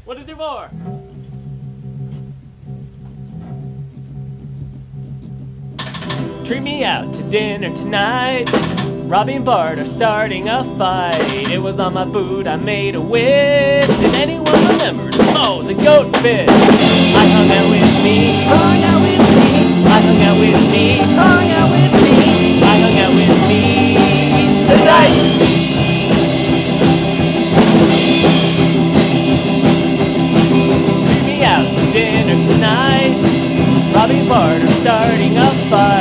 What to do more? Treat me out to dinner tonight. Robbie and Bart are starting a fight. It was on my boot, I made a wish. Did anyone remember to mow the goat fish? I hung out with me. Hung out with me. I hung out with me. Hung out with me. I hung out with me tonight. Treat me out to dinner tonight. Robbie and Bart are starting a fight.